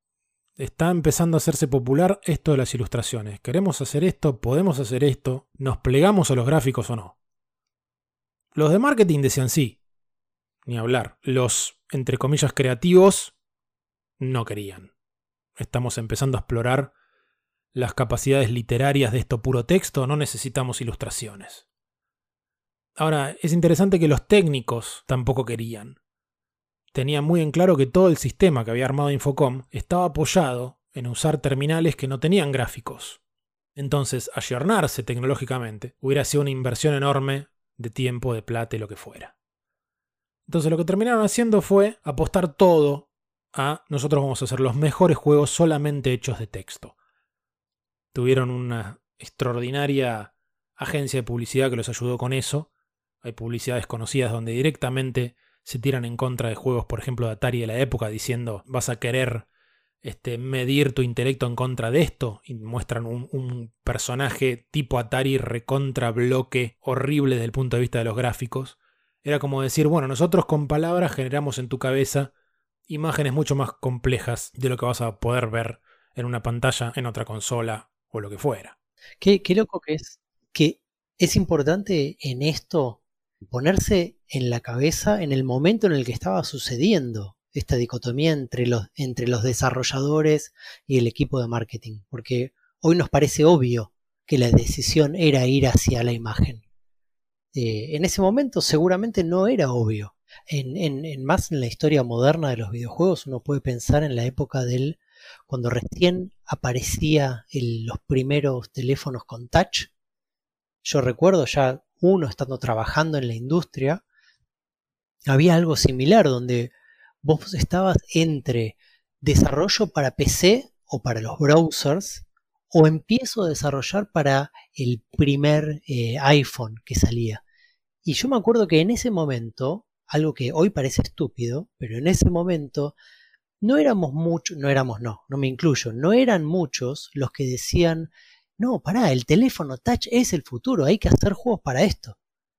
Está empezando a hacerse popular esto de las ilustraciones. ¿Queremos hacer esto? ¿Podemos hacer esto? ¿Nos plegamos a los gráficos o no? Los de marketing decían sí. Ni hablar. Los, entre comillas, creativos no querían. Estamos empezando a explorar las capacidades literarias de esto puro texto, no necesitamos ilustraciones. Ahora, es interesante que los técnicos tampoco querían. Tenían muy en claro que todo el sistema que había armado Infocom estaba apoyado en usar terminales que no tenían gráficos. Entonces, ayornarse tecnológicamente hubiera sido una inversión enorme de tiempo, de plata y lo que fuera. Entonces lo que terminaron haciendo fue apostar todo a nosotros vamos a hacer los mejores juegos solamente hechos de texto. Tuvieron una extraordinaria agencia de publicidad que los ayudó con eso. Hay publicidades conocidas donde directamente se tiran en contra de juegos, por ejemplo, de Atari de la época, diciendo vas a querer medir tu intelecto en contra de esto, y muestran un personaje tipo Atari recontra bloque horrible desde el punto de vista de los gráficos. Era como decir, bueno, nosotros con palabras generamos en tu cabeza imágenes mucho más complejas de lo que vas a poder ver en una pantalla, en otra consola o lo que fuera. Qué loco que es importante en esto ponerse en la cabeza en el momento en el que estaba sucediendo esta dicotomía entre los desarrolladores y el equipo de marketing, porque hoy nos parece obvio que la decisión era ir hacia la imagen. En ese momento seguramente no era obvio. Más en la historia moderna de los videojuegos uno puede pensar en la época cuando recién aparecía los primeros teléfonos con touch. Yo recuerdo ya uno estando trabajando en la industria, había algo similar donde vos estabas entre desarrollo para PC o para los browsers, o empiezo a desarrollar para el primer iPhone que salía. Y yo me acuerdo que en ese momento, algo que hoy parece estúpido, pero en ese momento no éramos muchos, no me incluyo, no eran muchos los que decían, no, pará, el teléfono touch es el futuro, hay que hacer juegos para esto.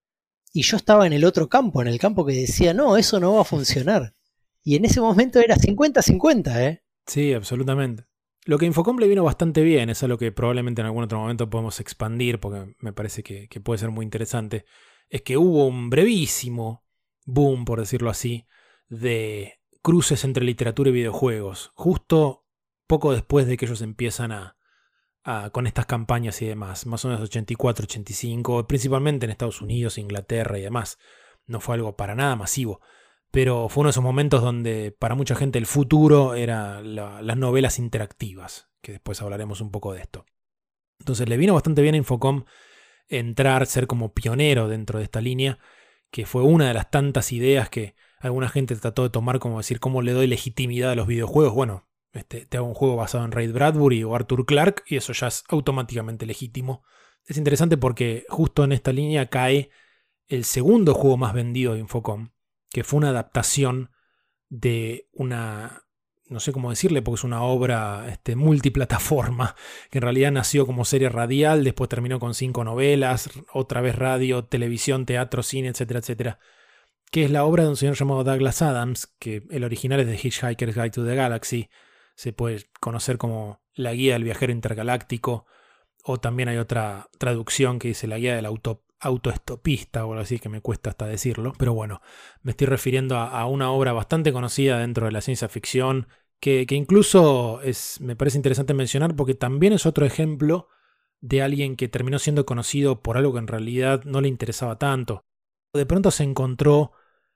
Y yo estaba en el otro campo, en el campo que decía, no, eso no va a funcionar. Y en ese momento era 50-50, ¿eh? Sí, absolutamente. Lo que Infocom le vino bastante bien, es algo que probablemente en algún otro momento podemos expandir, porque me parece que puede ser muy interesante, es que hubo un brevísimo boom, por decirlo así, de cruces entre literatura y videojuegos, justo poco después de que ellos empiezan con estas campañas y demás, más o menos 84, 85, principalmente en Estados Unidos, Inglaterra y demás. No fue algo para nada masivo, pero fue uno de esos momentos donde para mucha gente el futuro era las novelas interactivas, que después hablaremos un poco de esto. Entonces le vino bastante bien a Infocom entrar, ser como pionero dentro de esta línea, que fue una de las tantas ideas que alguna gente trató de tomar como decir, ¿cómo le doy legitimidad a los videojuegos? Bueno, te hago un juego basado en Ray Bradbury o Arthur Clarke y eso ya es automáticamente legítimo. Es interesante porque justo en esta línea cae el segundo juego más vendido de Infocom, que fue una adaptación de una, no sé cómo decirle, porque es una obra multiplataforma, que en realidad nació como serie radial, después terminó con 5 novelas, otra vez radio, televisión, teatro, cine, etcétera, etcétera, que es la obra de un señor llamado Douglas Adams, que el original es de Hitchhiker's Guide to the Galaxy, se puede conocer como La Guía del Viajero Intergaláctico, o también hay otra traducción que dice La Guía del Autoestopista, o algo así, que me cuesta hasta decirlo, pero bueno, me estoy refiriendo a una obra bastante conocida dentro de la ciencia ficción, que incluso me parece interesante mencionar porque también es otro ejemplo de alguien que terminó siendo conocido por algo que en realidad no le interesaba tanto. De pronto se encontró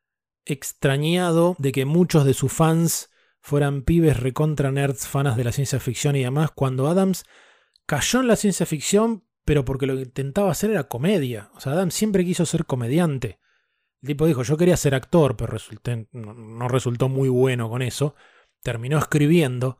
extrañado de que muchos de sus fans fueran pibes recontra nerds, fanas de la ciencia ficción y demás, cuando Adams cayó en la ciencia ficción, pero porque lo que intentaba hacer era comedia. O sea, Adams siempre quiso ser comediante. El tipo dijo, yo quería ser actor, pero no resultó muy bueno con eso. Terminó escribiendo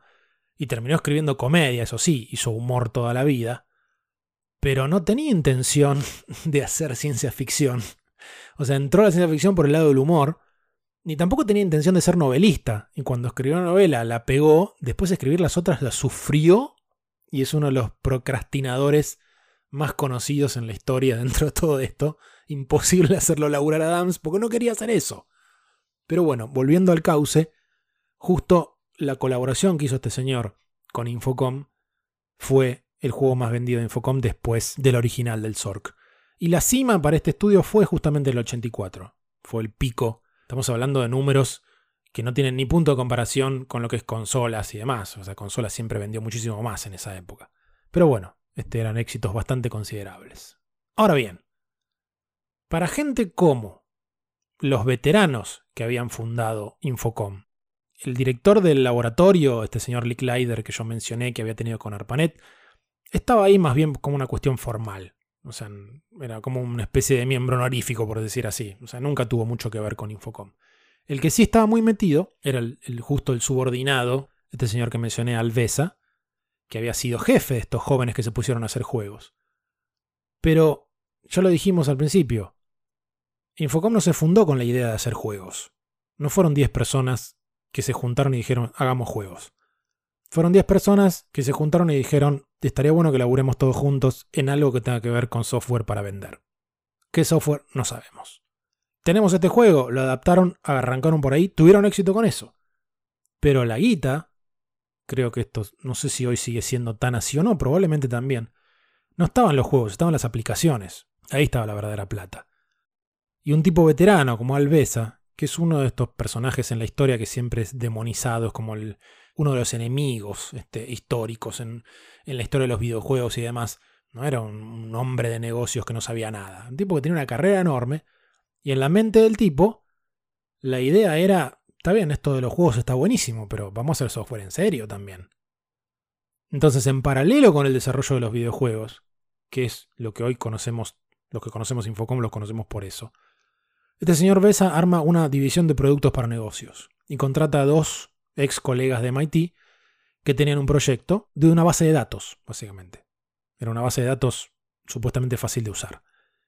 comedia, eso sí, hizo humor toda la vida, pero no tenía intención de hacer ciencia ficción. O sea, entró a la ciencia ficción por el lado del humor, ni tampoco tenía intención de ser novelista. Y cuando escribió una novela la pegó, después de escribir las otras la sufrió, y es uno de los procrastinadores más conocidos en la historia dentro de todo esto. Imposible hacerlo laburar a Adams porque no quería hacer eso. Pero bueno, volviendo al cauce, justo la colaboración que hizo este señor con Infocom fue el juego más vendido de Infocom después del original del Zork. Y la cima para este estudio fue justamente el 84. Fue el pico. Estamos hablando de números que no tienen ni punto de comparación con lo que es consolas y demás. O sea, consolas siempre vendió muchísimo más en esa época. Pero bueno, eran éxitos bastante considerables. Ahora bien, para gente como los veteranos que habían fundado Infocom. El director del laboratorio, este señor Licklider que yo mencioné que había tenido con ARPANET, estaba ahí más bien como una cuestión formal. O sea, era como una especie de miembro honorífico, por decir así. O sea, nunca tuvo mucho que ver con Infocom. El que sí estaba muy metido era justo el subordinado, este señor que mencioné, Alvesa, que había sido jefe de estos jóvenes que se pusieron a hacer juegos. Pero, ya lo dijimos al principio, Infocom no se fundó con la idea de hacer juegos. No fueron 10 personas que se juntaron y dijeron, hagamos juegos. Fueron 10 personas que se juntaron y dijeron, estaría bueno que laburemos todos juntos en algo que tenga que ver con software para vender. ¿Qué software? No sabemos. Tenemos este juego, lo adaptaron, arrancaron por ahí, tuvieron éxito con eso. Pero la guita, creo que esto, no sé si hoy sigue siendo tan así o no, probablemente también. No estaban los juegos, estaban las aplicaciones. Ahí estaba la verdadera plata. Y un tipo veterano como Alvesa, que es uno de estos personajes en la historia que siempre es demonizado, es como uno de los enemigos históricos en la historia de los videojuegos y demás. No era un hombre de negocios que no sabía nada. Un tipo que tenía una carrera enorme. Y en la mente del tipo, la idea era, está bien, esto de los juegos está buenísimo, pero vamos a hacer software en serio también. Entonces, en paralelo con el desarrollo de los videojuegos, que es lo que hoy conocemos, los que conocemos Infocom los conocemos por eso, este señor Besa arma una división de productos para negocios y contrata a 2 ex colegas de MIT que tenían un proyecto de una base de datos, básicamente. Era una base de datos supuestamente fácil de usar.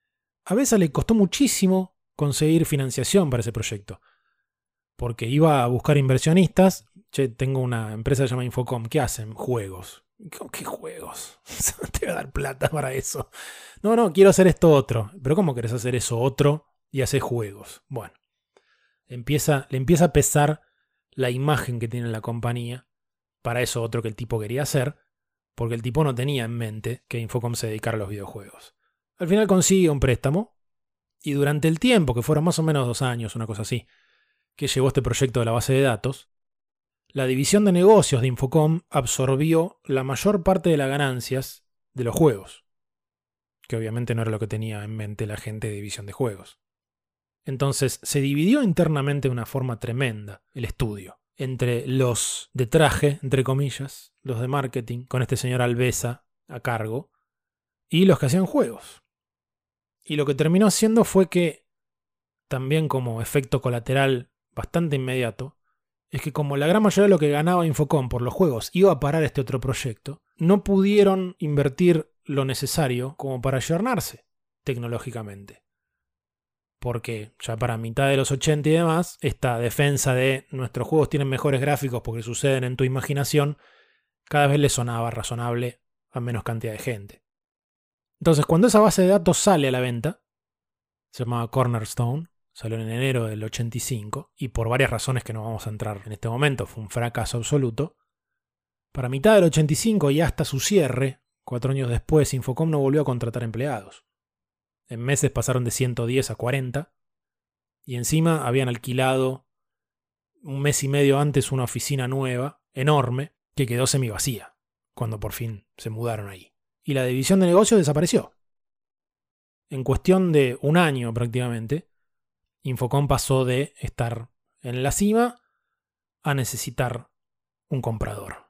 A Besa le costó muchísimo conseguir financiación para ese proyecto, porque iba a buscar inversionistas. Che, tengo una empresa que se llama Infocom, ¿qué hacen? Juegos. ¿Qué juegos? Te voy a dar plata para eso. No, quiero hacer esto otro. ¿Pero cómo querés hacer eso otro y hacer juegos? Bueno, le empieza a pesar la imagen que tiene la compañía para eso otro que el tipo quería hacer, porque el tipo no tenía en mente que Infocom se dedicara a los videojuegos. Al final consigue un préstamo y durante el tiempo, que fueron más o menos 2 años, una cosa así, que llevó este proyecto de la base de datos, la división de negocios de Infocom absorbió la mayor parte de las ganancias de los juegos, que obviamente no era lo que tenía en mente la gente de división de juegos. Entonces se dividió internamente de una forma tremenda el estudio, entre los de traje, entre comillas, los de marketing, con este señor Alvesa a cargo, y los que hacían juegos. Y lo que terminó haciendo fue que, también como efecto colateral bastante inmediato, es que como la gran mayoría de lo que ganaba Infocom por los juegos iba a parar este otro proyecto, no pudieron invertir lo necesario como para ayornarse tecnológicamente. Porque ya para mitad de los 80 y demás, esta defensa de nuestros juegos tienen mejores gráficos porque suceden en tu imaginación, cada vez le sonaba razonable a menos cantidad de gente. Entonces, cuando esa base de datos sale a la venta, se llamaba Cornerstone, salió en enero del 85, y por varias razones que no vamos a entrar en este momento, fue un fracaso absoluto. Para mitad del 85 y hasta su cierre, 4 años después, Infocom no volvió a contratar empleados. En meses pasaron de 110 a 40, y encima habían alquilado 1 mes y medio antes una oficina nueva, enorme, que quedó semivacía, cuando por fin se mudaron ahí. Y la división de negocios desapareció. En cuestión de 1 año prácticamente, Infocom pasó de estar en la cima a necesitar un comprador.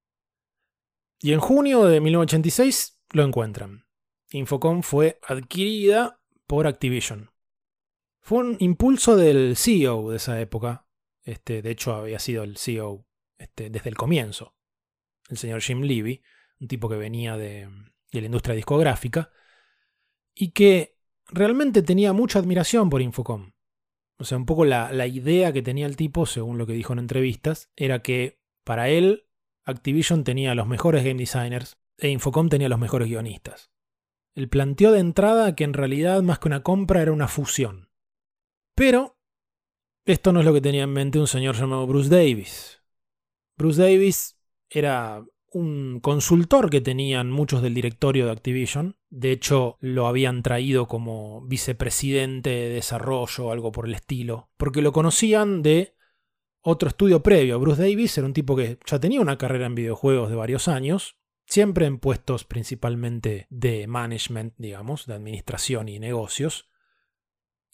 Y en junio de 1986 lo encuentran. Infocom fue adquirida por Activision. Fue un impulso del CEO de esa época. De hecho, había sido el CEO desde el comienzo. El señor Jim Levy, un tipo que venía de la industria discográfica y que realmente tenía mucha admiración por Infocom. O sea, un poco la idea que tenía el tipo, según lo que dijo en entrevistas, era que para él Activision tenía los mejores game designers e Infocom tenía los mejores guionistas. Él planteó de entrada que en realidad más que una compra era una fusión. Pero esto no es lo que tenía en mente un señor llamado Bruce Davis. Bruce Davis era un consultor que tenían muchos del directorio de Activision. De hecho, lo habían traído como vicepresidente de desarrollo o algo por el estilo, porque lo conocían de otro estudio previo. Bruce Davis era un tipo que ya tenía una carrera en videojuegos de varios años, siempre en puestos principalmente de management, digamos, de administración y negocios,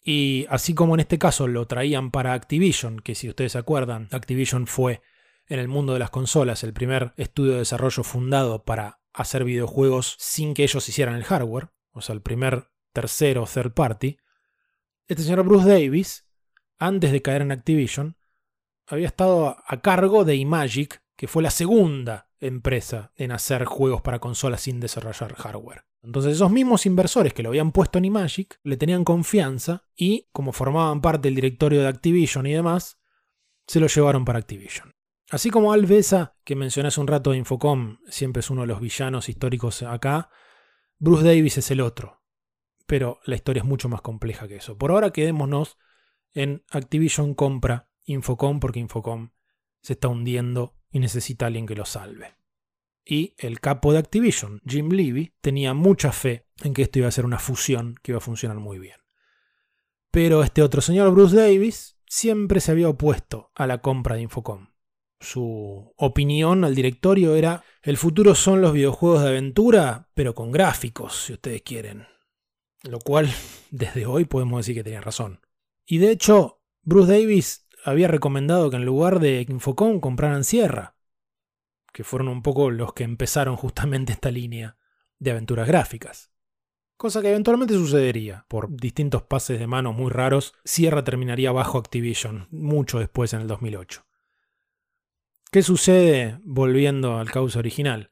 Y así como en este caso lo traían para Activision, que si ustedes se acuerdan, Activision fue en el mundo de las consolas el primer estudio de desarrollo fundado para hacer videojuegos sin que ellos hicieran el hardware, o sea, el primer tercero third party. Este señor Bruce Davis, antes de caer en Activision, había estado a cargo de Imagic, que fue la segunda empresa en hacer juegos para consolas sin desarrollar hardware. Entonces esos mismos inversores que lo habían puesto en Imagic le tenían confianza y, como formaban parte del directorio de Activision y demás, se lo llevaron para Activision. Así como Al Bessa, que mencioné hace un rato de Infocom, siempre es uno de los villanos históricos acá, Bruce Davis es el otro. Pero la historia es mucho más compleja que eso. Por ahora quedémonos en Activision compra Infocom porque Infocom se está hundiendo y necesita a alguien que lo salve. Y el capo de Activision, Jim Levy, tenía mucha fe en que esto iba a ser una fusión que iba a funcionar muy bien. Pero este otro señor, Bruce Davis, siempre se había opuesto a la compra de Infocom. Su opinión al directorio era: el futuro son los videojuegos de aventura, pero con gráficos, si ustedes quieren. Lo cual, desde hoy podemos decir que tenía razón. Y de hecho, Bruce Davis había recomendado que en lugar de Infocom compraran Sierra, que fueron un poco los que empezaron justamente esta línea de aventuras gráficas. Cosa que eventualmente sucedería. Por distintos pases de mano muy raros, Sierra terminaría bajo Activision, mucho después en el 2008. ¿Qué sucede volviendo al causa original?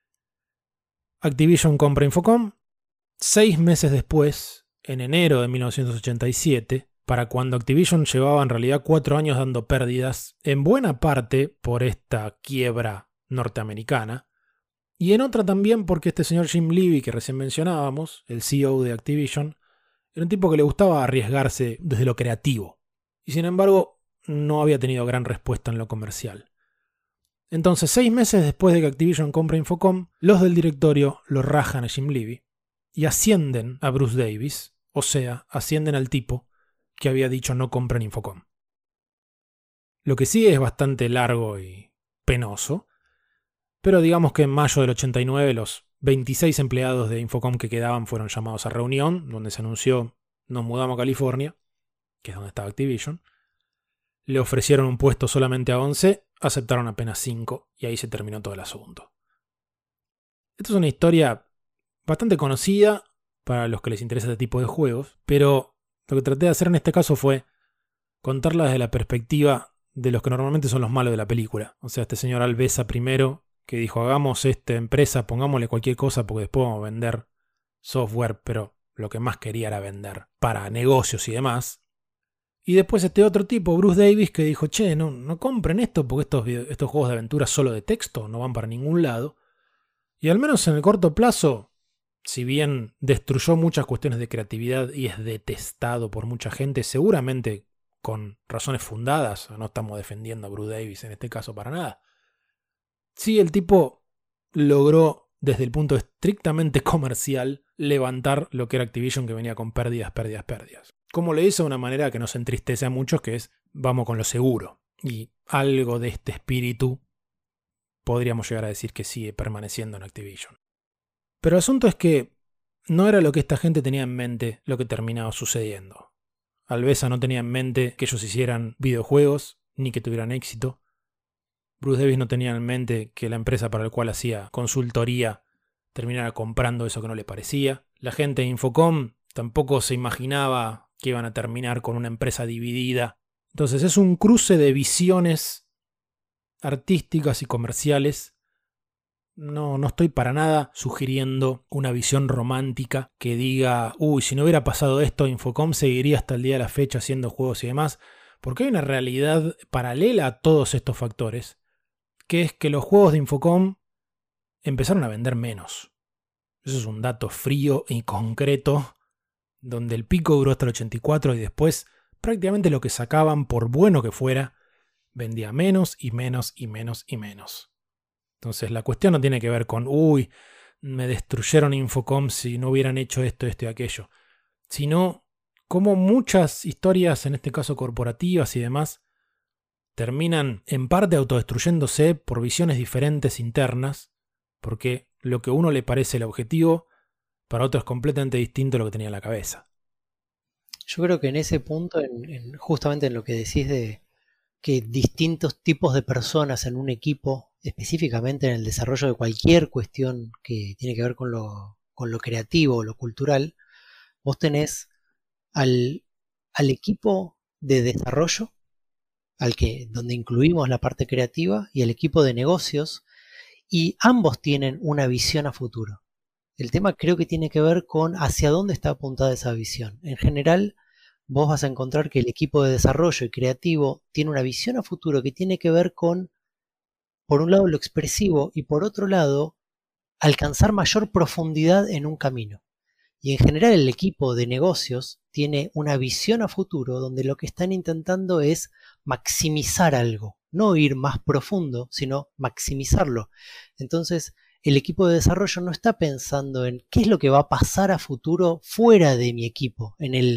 Activision compra Infocom. 6 meses después, en enero de 1987, para cuando Activision llevaba en realidad 4 años dando pérdidas, en buena parte por esta quiebra norteamericana, y en otra también porque este señor Jim Levy, que recién mencionábamos, el CEO de Activision, era un tipo que le gustaba arriesgarse desde lo creativo, y sin embargo no había tenido gran respuesta en lo comercial. Entonces, 6 meses después de que Activision compra Infocom, los del directorio lo rajan a Jim Levy y ascienden a Bruce Davis, o sea, ascienden al tipo que había dicho no compren Infocom. Lo que sigue es bastante largo y penoso, pero digamos que en mayo del 89 los 26 empleados de Infocom que quedaban fueron llamados a reunión, donde se anunció: nos mudamos a California, que es donde estaba Activision. Le ofrecieron un puesto solamente a 11, aceptaron apenas 5 y ahí se terminó todo el asunto. Esta es una historia bastante conocida para los que les interesa este tipo de juegos, pero lo que traté de hacer en este caso fue contarla desde la perspectiva de los que normalmente son los malos de la película. O sea, este señor Al Bessa primero, que dijo: hagamos esta empresa, pongámosle cualquier cosa porque después vamos a vender software, pero lo que más quería era vender para negocios y demás. Y después este otro tipo, Bruce Davis, que dijo: che, no compren esto porque estos juegos de aventura solo de texto no van para ningún lado. Y al menos en el corto plazo, si bien destruyó muchas cuestiones de creatividad y es detestado por mucha gente, seguramente con razones fundadas, no estamos defendiendo a Bruce Davis en este caso para nada. Sí, el tipo logró, desde el punto estrictamente comercial, levantar lo que era Activision, que venía con pérdidas. Como le hizo de una manera que nos entristece a muchos, que es: vamos con lo seguro. Y algo de este espíritu podríamos llegar a decir que sigue permaneciendo en Activision. Pero el asunto es que no era lo que esta gente tenía en mente lo que terminaba sucediendo. Al Bessa no tenía en mente que ellos hicieran videojuegos, ni que tuvieran éxito. Bruce Davis no tenía en mente que la empresa para la cual hacía consultoría terminara comprando eso que no le parecía. La gente de Infocom tampoco se imaginaba que iban a terminar con una empresa dividida. Entonces es un cruce de visiones artísticas y comerciales. No estoy para nada sugiriendo una visión romántica que diga: uy, si no hubiera pasado esto, Infocom seguiría hasta el día de la fecha haciendo juegos y demás, porque hay una realidad paralela a todos estos factores, que es que los juegos de Infocom empezaron a vender menos. Eso es un dato frío y concreto, donde el pico duró hasta el 84 y después prácticamente lo que sacaban, por bueno que fuera, vendía menos y menos y menos y menos. Entonces la cuestión no tiene que ver con: uy, me destruyeron Infocom si no hubieran hecho esto y aquello, sino como muchas historias, en este caso corporativas y demás, terminan en parte autodestruyéndose por visiones diferentes internas, porque lo que a uno le parece el objetivo, para otro es completamente distinto a lo que tenía en la cabeza. Yo creo que en ese punto, justamente en lo que decís de que distintos tipos de personas en un equipo, específicamente en el desarrollo de cualquier cuestión que tiene que ver con lo creativo o lo cultural, vos tenés al equipo de desarrollo, donde incluimos la parte creativa, y el equipo de negocios, y ambos tienen una visión a futuro. El tema creo que tiene que ver con hacia dónde está apuntada esa visión. En general, vos vas a encontrar que el equipo de desarrollo y creativo tiene una visión a futuro que tiene que ver con, por un lado, lo expresivo y por otro lado, alcanzar mayor profundidad en un camino. Y en general el equipo de negocios tiene una visión a futuro donde lo que están intentando es maximizar algo, no ir más profundo, sino maximizarlo. Entonces, el equipo de desarrollo no está pensando en qué es lo que va a pasar a futuro fuera de mi equipo,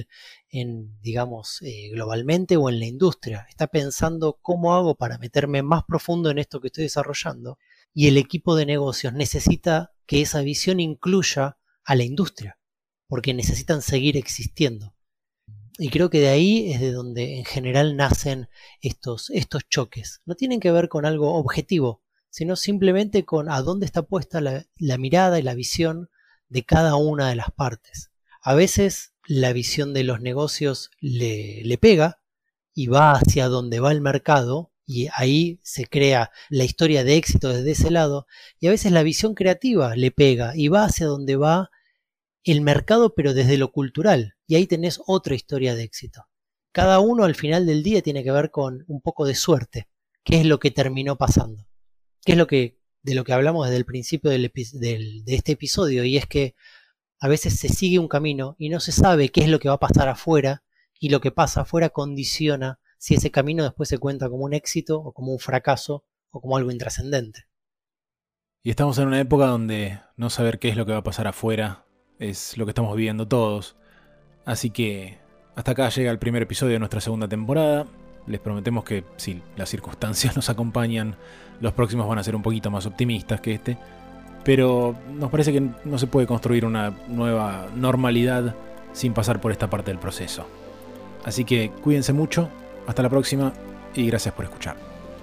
digamos, globalmente o en la industria. Está pensando cómo hago para meterme más profundo en esto que estoy desarrollando. Y el equipo de negocios necesita que esa visión incluya a la industria, porque necesitan seguir existiendo. Y creo que de ahí es de donde en general nacen estos choques. No tienen que ver con algo objetivo, sino simplemente con a dónde está puesta la mirada y la visión de cada una de las partes. A veces la visión de los negocios le pega y va hacia donde va el mercado, y ahí se crea la historia de éxito desde ese lado, y a veces la visión creativa le pega y va hacia donde va el mercado, pero desde lo cultural, y ahí tenés otra historia de éxito. Cada uno al final del día tiene que ver con un poco de suerte, qué es lo que terminó pasando, qué es de lo que hablamos desde el principio de este episodio, y es que a veces se sigue un camino y no se sabe qué es lo que va a pasar afuera, y lo que pasa afuera condiciona si ese camino después se cuenta como un éxito o como un fracaso o como algo intrascendente. Y estamos en una época donde no saber qué es lo que va a pasar afuera es lo que estamos viviendo todos. Así que hasta acá llega el primer episodio de nuestra segunda temporada. Les prometemos que si las circunstancias nos acompañan, los próximos van a ser un poquito más optimistas que este. Pero nos parece que no se puede construir una nueva normalidad sin pasar por esta parte del proceso. Así que cuídense mucho, hasta la próxima y gracias por escuchar.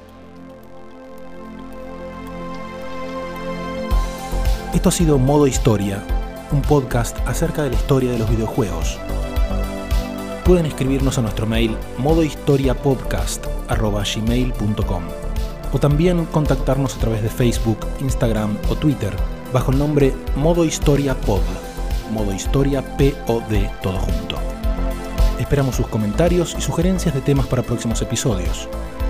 Esto ha sido Modo Historia, un podcast acerca de la historia de los videojuegos. Pueden escribirnos a nuestro mail modohistoriapodcast@gmail.com o también contactarnos a través de Facebook, Instagram o Twitter bajo el nombre Modo Historia Pod, Modo Historia POD, todo junto. Esperamos sus comentarios y sugerencias de temas para próximos episodios.